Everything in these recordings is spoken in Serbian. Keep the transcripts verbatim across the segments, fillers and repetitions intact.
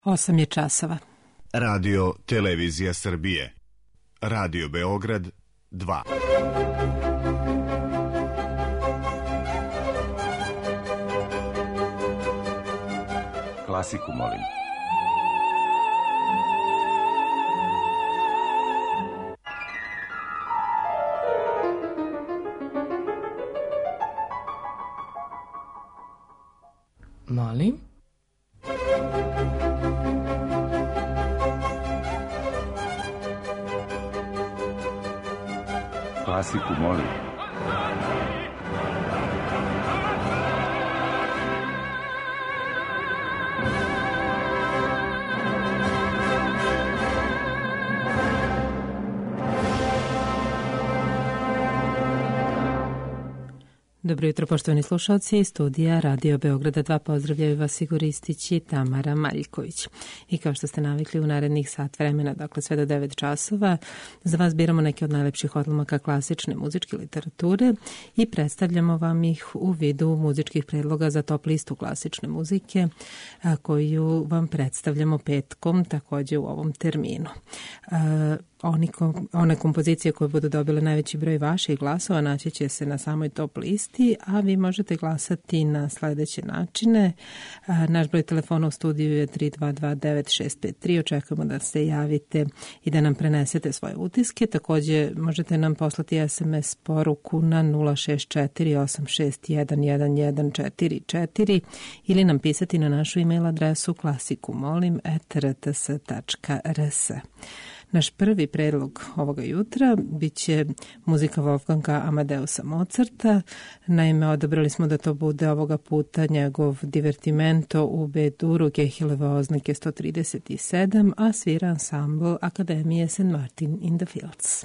Osam je časova. Radio Televizija Srbije. Radio Beograd dva. Klasiku molim. Molim? Klasiku molim. Dobro jutro, poštovani slušalci iz studija Radio Beograda dva. Pozdravljaju vas Igor Ristić i Tamara Maljković. I kao što ste navikli u narednih sat vremena, dakle sve do devet časova, za vas biramo neke od najlepših odlomaka klasične muzičke literature i predstavljamo vam ih u vidu muzičkih predloga za top listu klasične muzike koju vam predstavljamo petkom, takođe u ovom terminu. Oni, one kompozicije koje budu dobile najveći broj vaših glasova naći će se na samoj top listi, a vi možete glasati na sledeće načine. Naš broj telefona u studiju je tri dva dva devet šest pet tri. Očekujemo da se javite i da nam prenesete svoje utiske. Takođe možete nam poslati es em es poruku na nula šest četiri osam šest jedan jedan jedan četiri četiri ili nam pisati na našu e-mail adresu klasikumolim at r t s tačka r s. Naš prvi predlog ovoga jutra biće muzika Wolfganga Amadeusa Mozarta. Naime, odabrali smo da to bude ovoga puta njegov divertimento u B-duru Kehileve oznake sto trideset sedam, a svira ansambl Akademije Saint Martin in the Fields.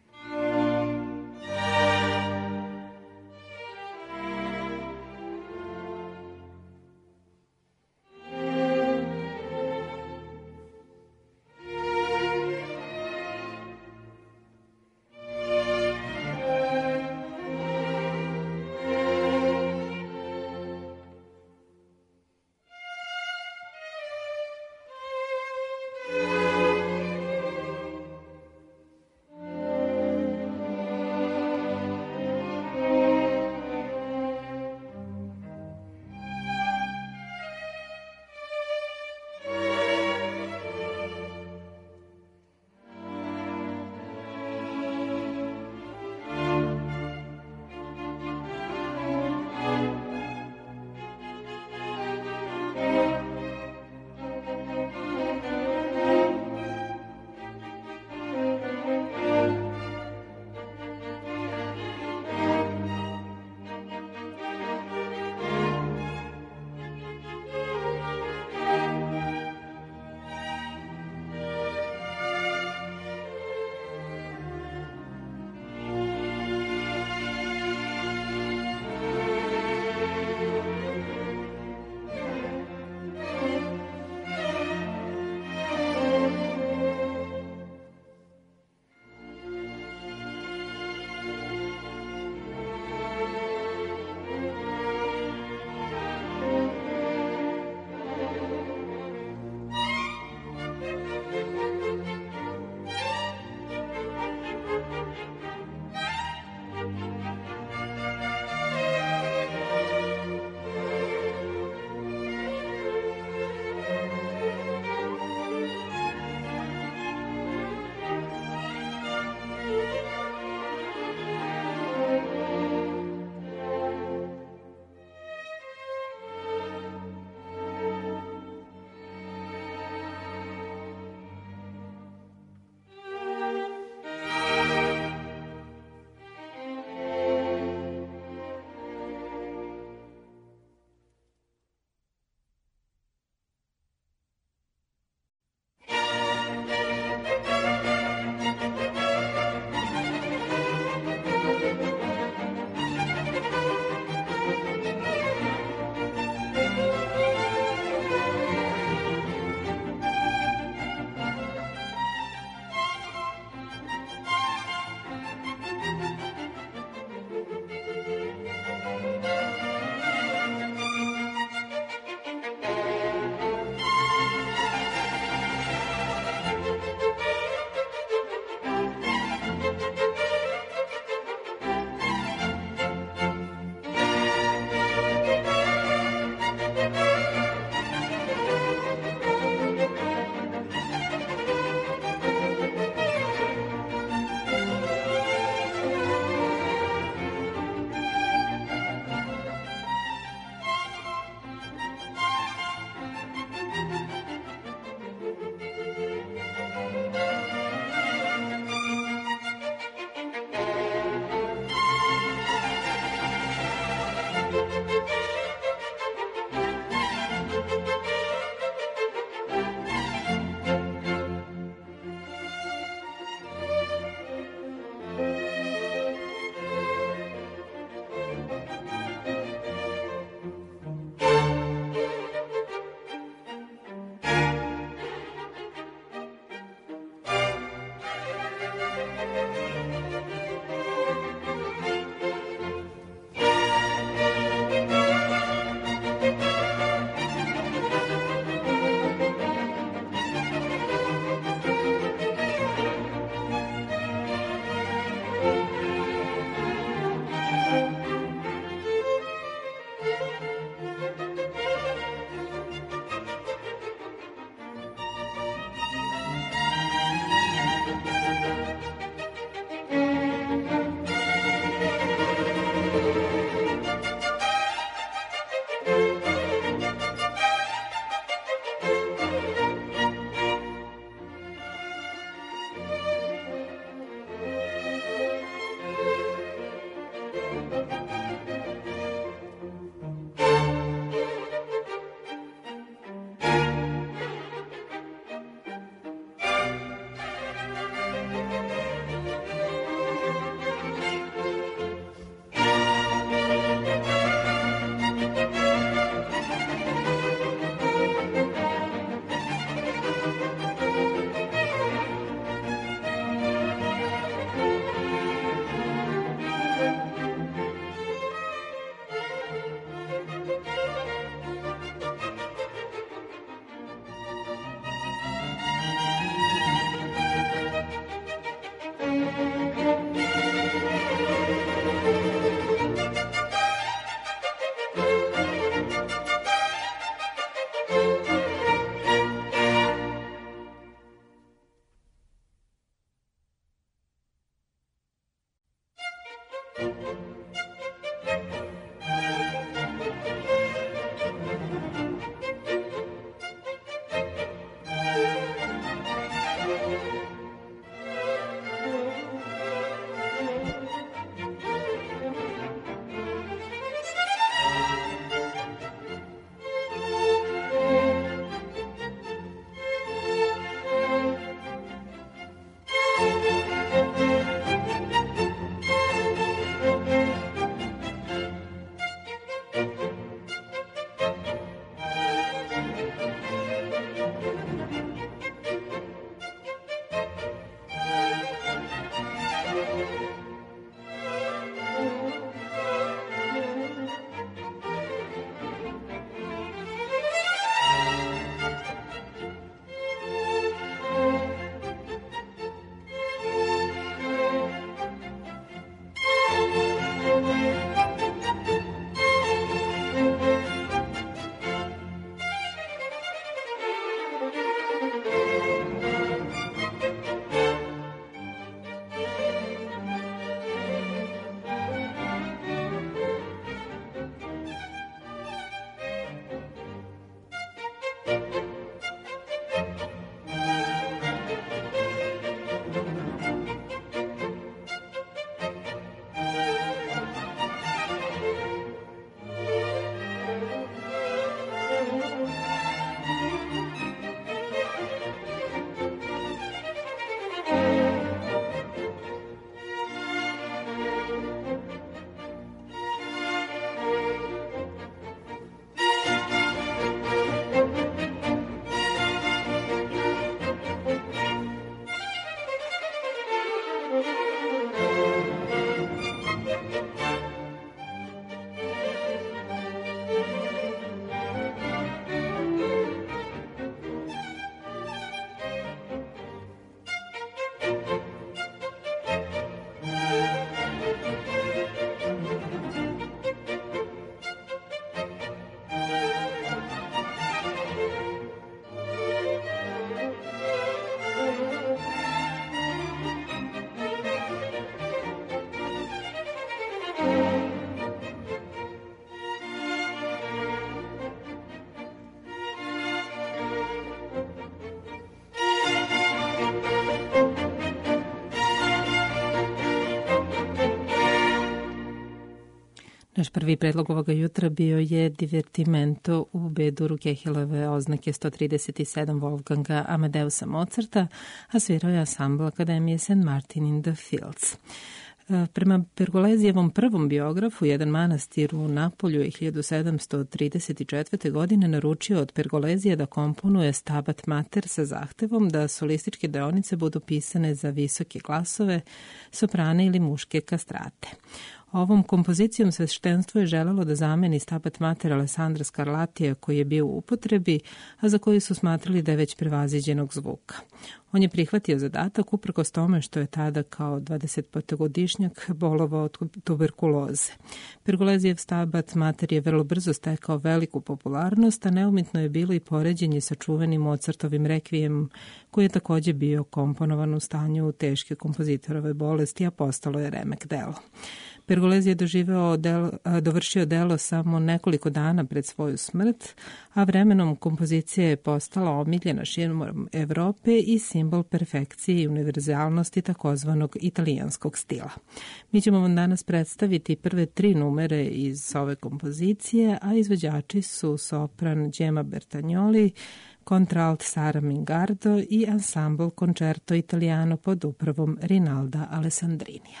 Naš prvi predlog ovoga jutra bio je Divertimento u B-duru Kehelove oznake sto trideset sedam Wolfganga Amadeusa Mozarta, a svirao je ansambl Akademije Saint Martin in the Fields. Prema Pergolezijevom prvom biografu, jedan manastir u Napolju je hiljadu sedamsto trideset četvrte. godine naručio od Pergolezije da komponuje Stabat Mater sa zahtevom da solističke deonice budu pisane za visoke glasove, soprane ili muške kastrate. Ovom kompozicijom sveštenstvo je želelo da zameni Stabat Mater Alessandra Scarlattija koji je bio u upotrebi, a za koji su smatrali da je već prevaziđenog zvuka. On je prihvatio zadatak uprkos tome što je tada kao dvadesetpetogodišnjak bolovao od tuberkuloze. Pergolezijev Stabat Mater je vrlo brzo stekao veliku popularnost, a neumitno je bilo i poređenje sa čuvenim Mozartovim rekvijem, koji je takođe bio komponovan u stanju teške kompozitorove bolesti, a postalo je remek delo. Pergolezi je doživeo delo, dovršio delo samo nekoliko dana pred svoju smrt, a vremenom kompozicija je postala omiljena širom Evrope i simbol perfekcije i univerzalnosti takozvanog italijanskog stila. Mi ćemo vam danas predstaviti prve tri numere iz ove kompozicije, a izvođači su sopran Gemma Bertagnoli, kontraalt Sara Mingardo i ansambl Concerto Italiano pod upravom Rinalda Alessandrinija.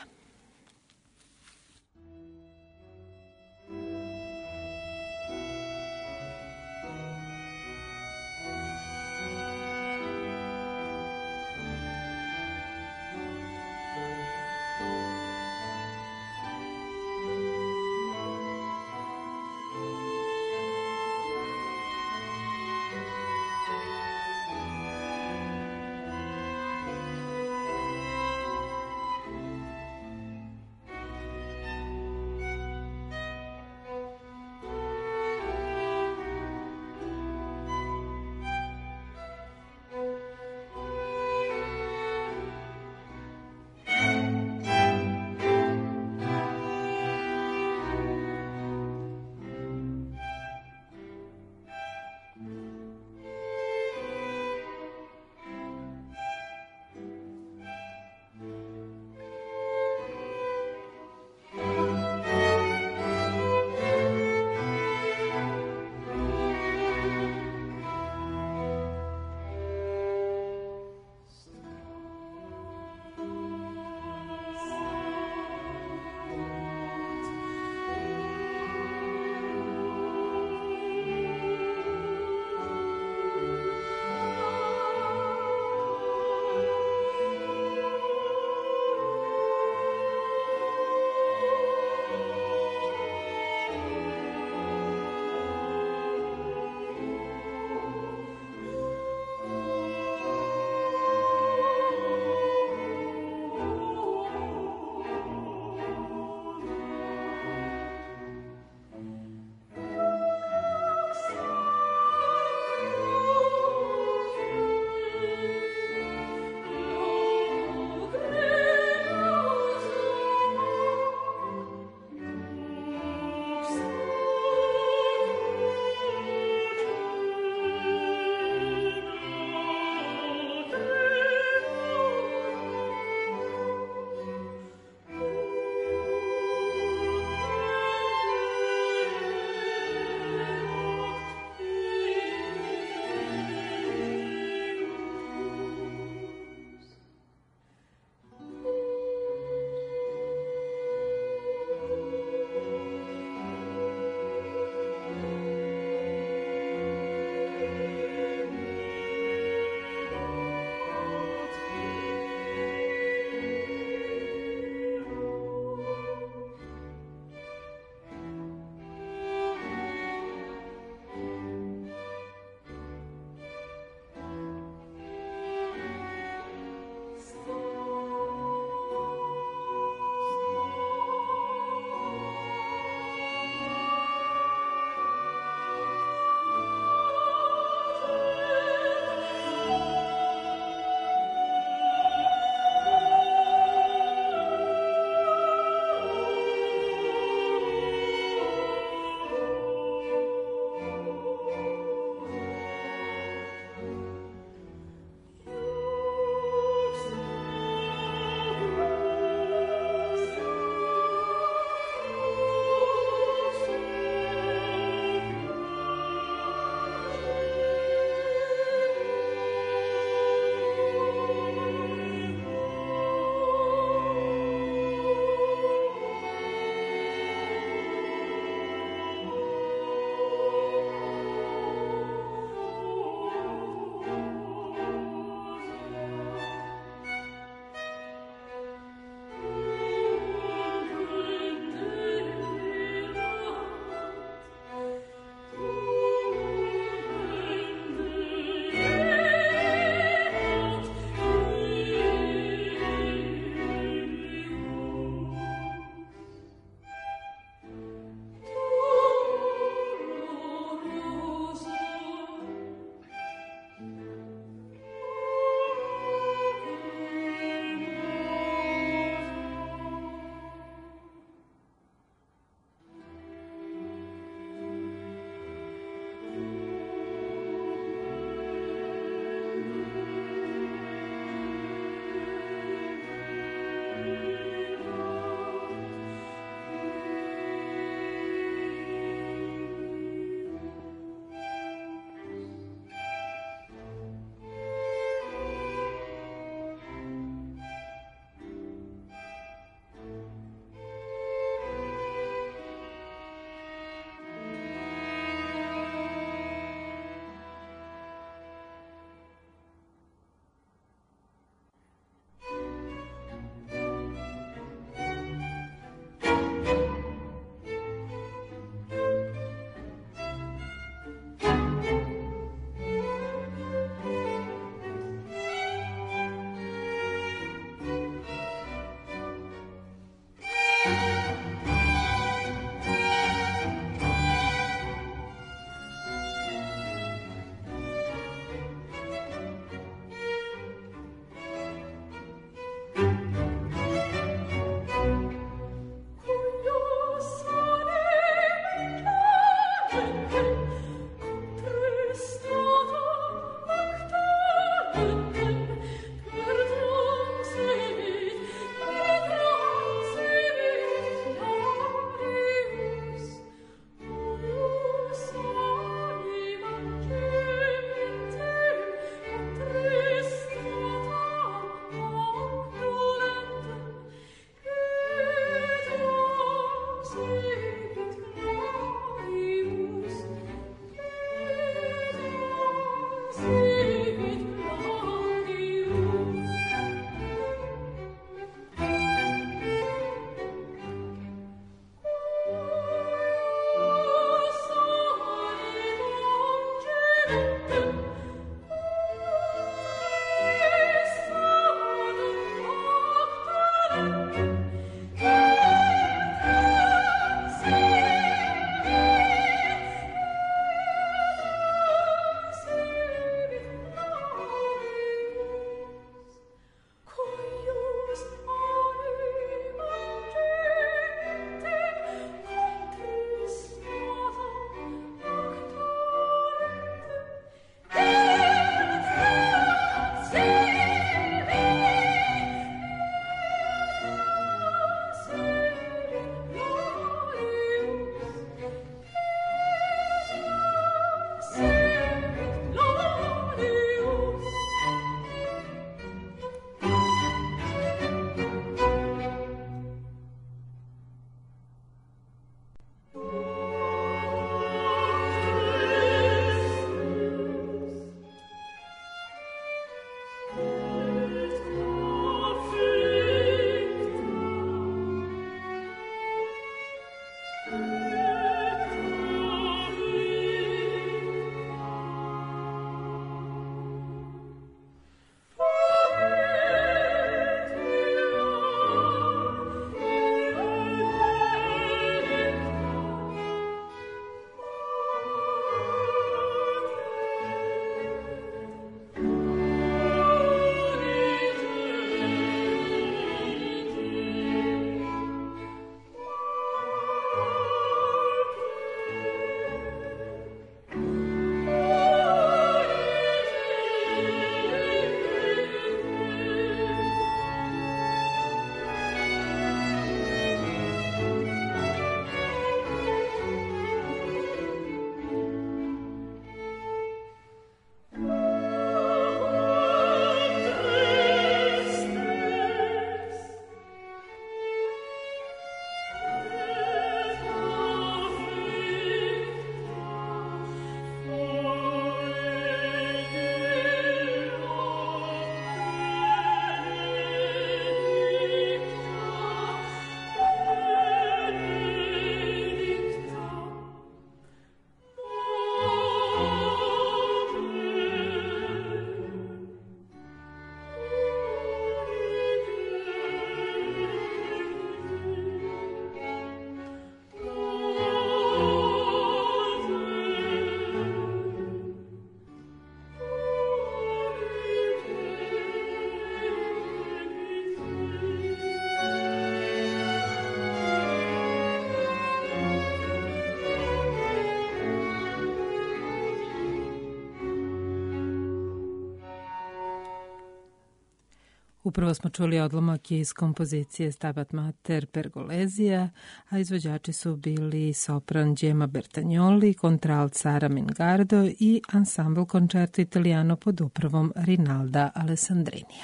Upravo smo čuli odlomak iz kompozicije Stabat Mater Pergolesija, a izvođači su bili sopran Gemma Bertagnoli, kontralt Sara Mingardo i ansambl Concerto Italiano pod upravom Rinalda Alessandrinija.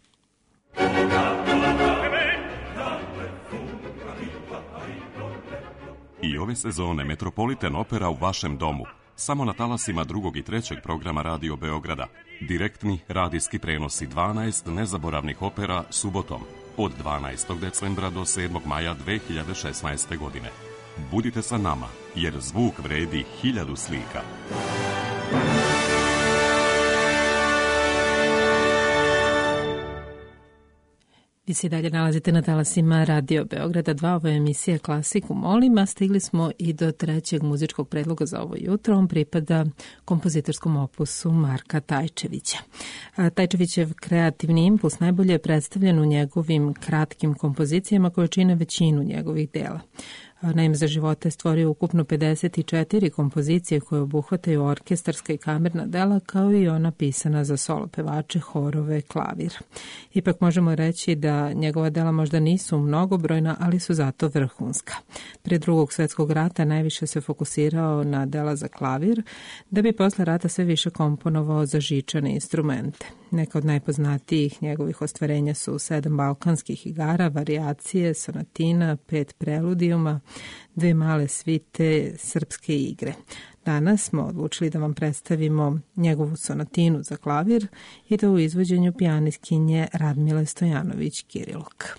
I ove sezone Metropolitan Opera u vašem domu. Samo na talasima drugog i trećeg programa Radio Beograda. Direktni radijski prenosi dvanaest nezaboravnih opera subotom od dvanaestog decembra do sedmog maja dve hiljade šesnaeste. godine. Budite sa nama, jer zvuk vredi hiljadu slika. Vi se dalje nalazite na talasima Radio Beograda dva, ovo je emisija Klasiku molima. Stigli smo i do trećeg muzičkog predloga za ovo jutro. On pripada kompozitorskom opusu Marka Tajčevića. Tajčevićev kreativni impuls najbolje je predstavljen u njegovim kratkim kompozicijama koje čine većinu njegovih dela. Naime, za života je stvorio ukupno pedeset četiri kompozicije koje obuhvataju orkestarska i kamerna dela, kao i ona pisana za solo pevače, horove, klavir. Ipak možemo reći da njegova dela možda nisu mnogobrojna, ali su zato vrhunska. Pre drugog svetskog rata najviše se fokusirao na dela za klavir, da bi posle rata sve više komponovao za žičane instrumente. Neka od najpoznatijih njegovih ostvarenja su sedam balkanskih igara, varijacije, sonatina, pet preludijuma, dve male svite, srpske igre. Danas smo odlučili da vam predstavimo njegovu sonatinu za klavir i to u izvođenju pijanistkinje Radmile Stojanović-Kiriluk.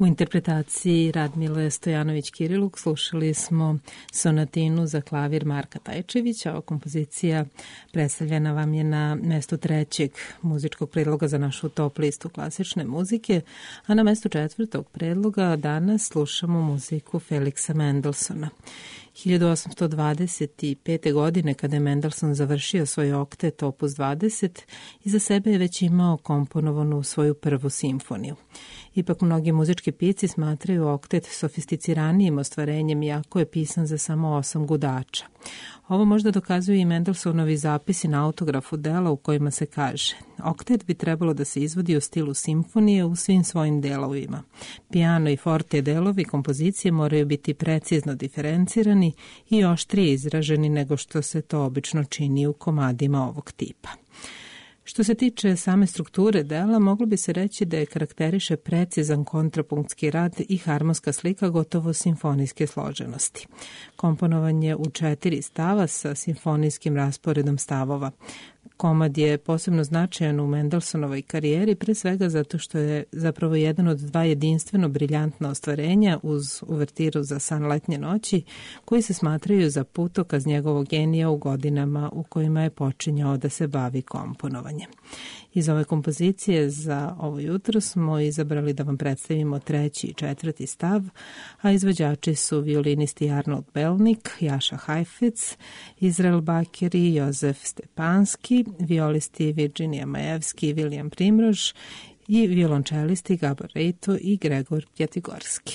U interpretaciji Radmile Stojanović-Kiriluk slušali smo sonatinu za klavir Marka Tajčevića. Ova kompozicija predstavljena vam je na mestu trećeg muzičkog predloga za našu top listu klasične muzike, a na mestu četvrtog predloga danas slušamo muziku Feliksa Mendelssohna. hiljadu osamsto dvadeset pete. godine, kada je Mendelssohn završio svoj oktet opus dvadeset, iza sebe je već imao komponovanu svoju prvu simfoniju. Ipak mnogi muzički pisci smatraju oktet sofisticiranijim ostvarenjem, iako je pisan za samo osam gudača. Ovo možda dokazuju i Mendelssohnovi zapisi na autografu dela u kojima se kaže: oktet bi trebalo da se izvodi u stilu simfonije u svim svojim delovima. Piano i forte delovi kompozicije moraju biti precizno diferencirani i oštrije izraženi nego što se to obično čini u komadima ovog tipa. Što se tiče same strukture dela, moglo bi se reći da je karakteriše precizan kontrapunktski rad i harmonska slika gotovo simfonijske složenosti. Komponovan je u četiri stava sa simfonijskim rasporedom stavova. Komad je posebno značajan u Mendelssohnovoj karijeri, pre svega zato što je zapravo jedan od dva jedinstveno briljantna ostvarenja uz uvertiru za San letnje noći, koji se smatraju za putokaz njegovog genija u godinama u kojima je počinjao da se bavi komponovanjem. Iz ove kompozicije za ovo jutro smo izabrali da vam predstavimo treći i četvrti stav, a izvođači su violinisti Arnold Belnik, Jaša Hajfec, Izrael Bakeri, Jozef Stepanski, violisti Virginija Majevski i William Primrož i violončelisti Gabor Rejto i Gregor Pjatigorski.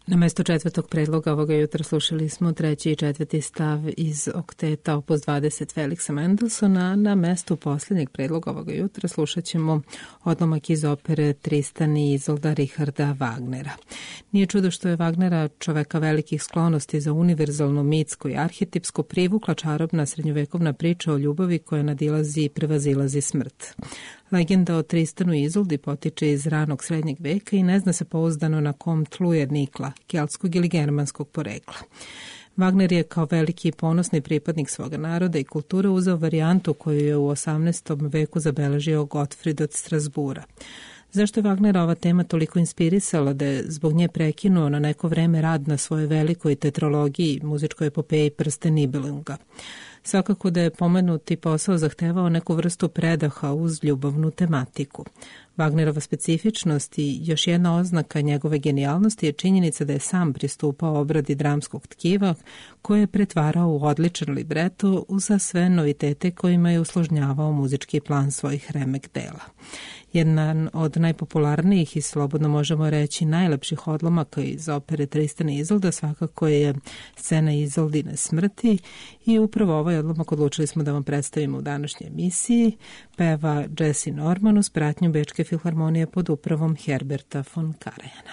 Na mesto četvrtog predloga ovoga jutra slušali smo treći i četvrti stav iz okteta opus dvadeset Feliksa Mendelssohna. Na mestu posljednjeg predloga ovoga jutra slušat ćemo odlomak iz opere Tristan i Izolda Richarda Wagnera. Nije čudo što je Wagnera, čoveka velikih sklonosti za univerzalno, mitsko i arhetipsko, privukla čarobna srednjovekovna priča o ljubavi koja nadilazi i prevazilazi smrt. Legenda o Tristanu i Izoldi potiče iz ranog srednjeg veka i ne zna se pouzdano na kom tlu je nikla, keltskog ili germanskog porekla. Wagner je kao veliki i ponosni pripadnik svoga naroda i kulture uzeo varijantu koju je u osamnaestom veku zabeležio Gottfried od Strasbura. Zašto je Wagnera ova tema toliko inspirisala da je zbog nje prekinuo na neko vreme rad na svojoj velikoj tetralogiji, muzičkoj epopeji Prsten Nibelunga? Svakako da je pomenuti posao zahtevao neku vrstu predaha uz ljubavnu tematiku. Wagnerova specifičnost i još jedna oznaka njegove genijalnosti je činjenica da je sam pristupao obradi dramskog tkiva koje je pretvarao u odličan libreto uza sve novitete kojima je usložnjavao muzički plan svojih remek dela. Jedan od najpopularnijih i slobodno možemo reći najlepših odlomaka iz opere Tristan i Izolda svakako je scena Izoldine smrti i upravo ovaj odlomak odlučili smo da vam predstavimo u današnjoj emisiji. Peva Jessye Norman uz pratnju Bečke filharmonije pod upravom Herberta von Karajana.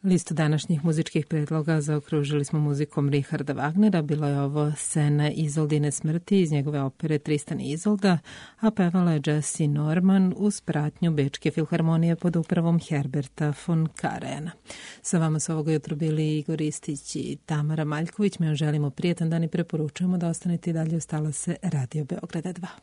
Listu današnjih muzičkih predloga zaokružili smo muzikom Richarda Wagnera. Bilo je ovo scena Izoldine smrti iz njegove opere Tristan i Izolda, a pevala je Jessie Norman uz pratnju Bečke filharmonije pod upravom Herberta von Karajanna. Sa vama su ovoga jutro bili Igor Ristić i Tamara Maljković. Mi vam želimo prijetan dan i preporučujemo da ostanete i dalje uz talase Radio Beograda dva.